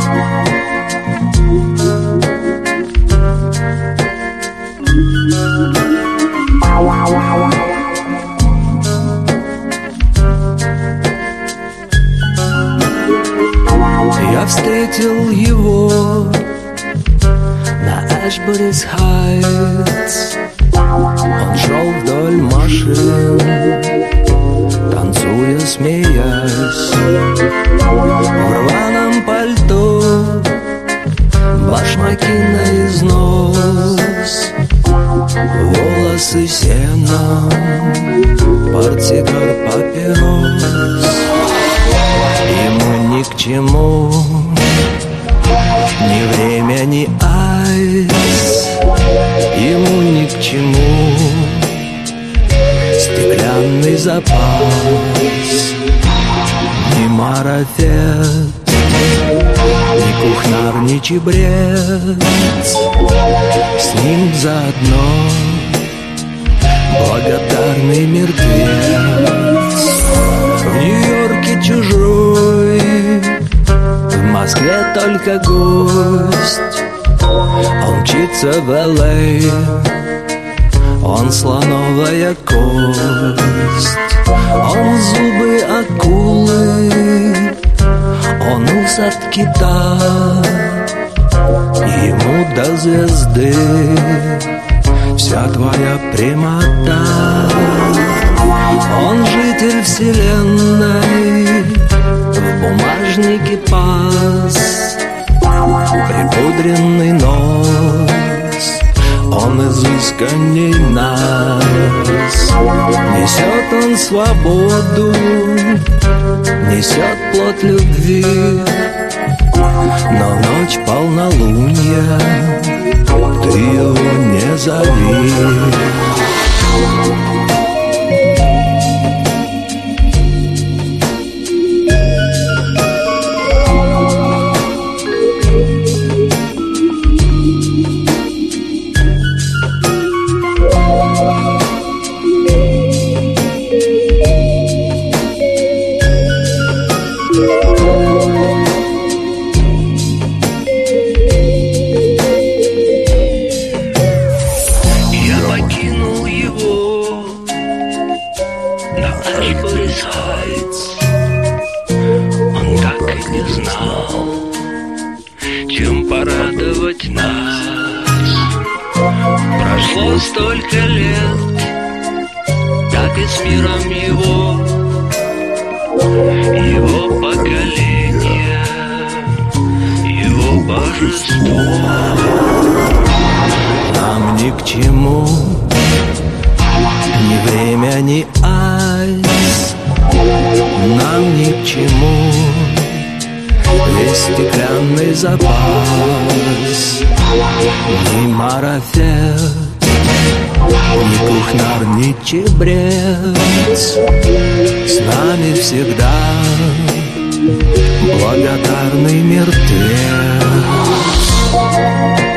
Я встретил его на Ashbury's Heights. Он шел вдоль машин, танцуя, смеясь, в рваном пальто, башмаки на износ, волосы сеном, портсигар, папирос. Ему ни к чему ни время, ни айс. Ему ни к чему стеклянный запас, ни марафет, ни кухняр, ни чебрец. С ним заодно благодарный мертвец. В Нью-Йорке чужой, в Москве только гость. Он мчится в Л.А., он слоновая кость. Он зубы акулы, он ус от кита. Ему до звезды вся твоя прямота. Он житель вселенной, в бумажнике пас, припудренный нос, он изысканней нас. Несет он свободу, несет плод любви, но ночь полнолуния, ты его не зови. Он так и не знал, чем порадовать нас. Прошло столько лет, так и с миром его поколение, его божество. Нам ни к чему ни время, ни айс. Нам ни к чему весь стеклянный запас, ни марафет, ни кухняр, ни чебрец. С нами всегда благодарный мертвец.